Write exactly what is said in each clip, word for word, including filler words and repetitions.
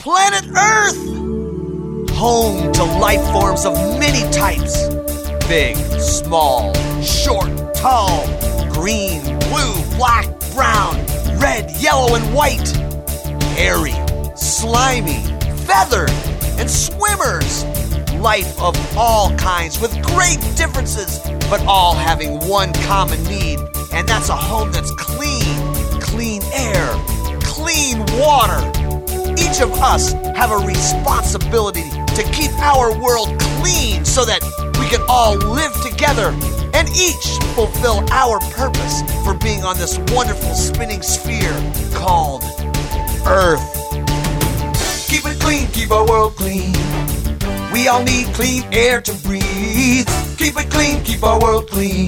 Planet Earth! Home to life forms of many types. Big, small, short, tall, green, blue, black, brown, red, yellow, and white. Hairy, slimy, feathered, and swimmers. Life of all kinds with great differences, but all having one common need, and that's a home that's clean, clean air, clean water. Each of us have a responsibility to keep our world clean so that we can all live together and each fulfill our purpose for being on this wonderful spinning sphere called Earth. Keep it clean, keep our world clean. We all need clean air to breathe. Keep it clean, keep our world clean.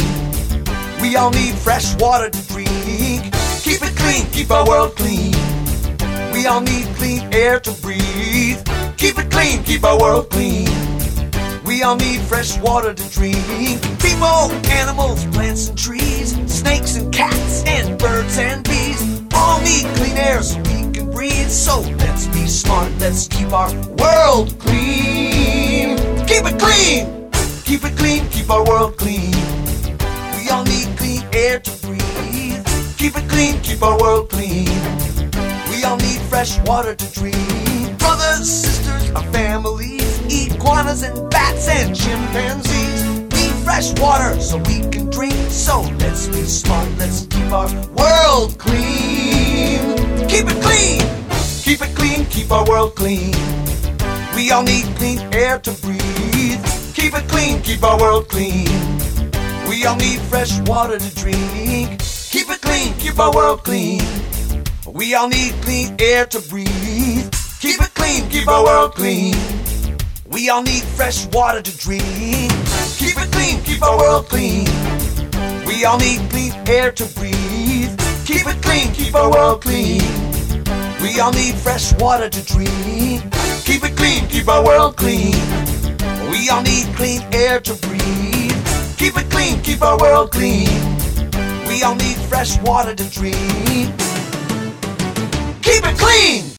We all need fresh water to drink. Keep it clean, keep our world clean. We all need clean air to breathe. Keep it clean, keep our world clean. We all need fresh water to drink. People, animals, plants and trees, snakes and cats and birds and bees all need clean air so we can breathe. So let's be smart, let's keep our world clean. Keep it clean, keep it clean, keep our world clean. We all need clean air to breathe. Keep it clean, keep our world clean. We all need fresh water to drink. Brothers, sisters, our families, iguanas and bats and chimpanzees need fresh water so we can drink. So let's be smart, let's keep our world clean. Keep it clean, keep it clean, keep our world clean. We all need clean air to breathe. Keep it clean, keep our world clean. We all need fresh water to drink. Keep it clean, keep our world clean. We all need clean air to breathe. Keep it clean, keep our world clean. We all need fresh water to drink. Keep it clean, keep our world clean. We all need clean air to breathe. Keep it clean, keep our world clean. We all need fresh water to drink. Keep it clean, keep our world clean. We all need clean air to breathe. Keep it clean, keep our world clean. We all need fresh water to drink. Keep it clean!